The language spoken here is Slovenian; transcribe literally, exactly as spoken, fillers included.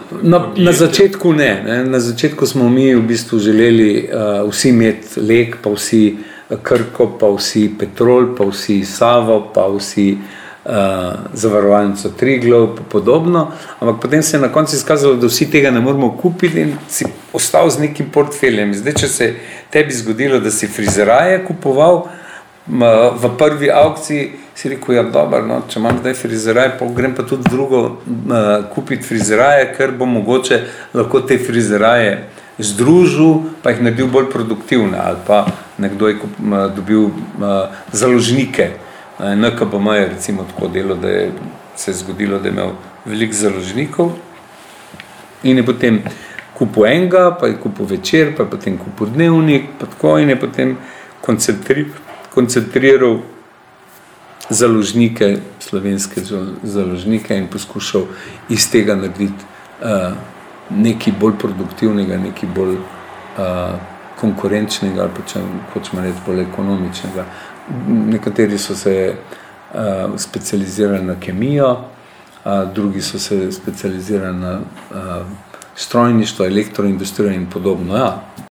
Na, na začetku ne, ne. Na začetku smo mi v bistvu želeli uh, vsi imeti Lek, pa vsi Krko, pa vsi Petrol, pa vsi Savo, pa vsi uh, Zavarovalnico Triglav, pa podobno. Ampak potem se je na koncu izkazalo, da vsi tega ne moramo kupiti in si ostal z nekim portfeljem. Zdaj, če se tebi zgodilo, da si frizeraje kupoval v prvi aukciji, si rekel, ja, dober, no, če imam zdaj frizeraje, pa grem pa tudi drugo uh, kupiti frizeraje, ker bo mogoče lahko te frizeraje združil, pa jih naredil bolj produktivne, ali pa nekdo je kup, uh, dobil uh, založnike. Uh, N K B M je recimo tako delo, da je se je zgodilo, da je imel veliko založnikov in je potem kupil enega, pa je kupil Večer, pa je potem kupil Dnevnik, pa tako in je potem koncentriral koncentriral založnike, slovenske založnike in poskušal iz tega narediti uh, nekaj bolj produktivnega, nekaj bolj uh, konkurenčnega ali pa če hočemo reči bolj ekonomičnega. Nekateri so se uh, specializirali na kemijo, uh, drugi so se specializirali na uh, strojništvo, elektroindustrijo in podobno. Ja.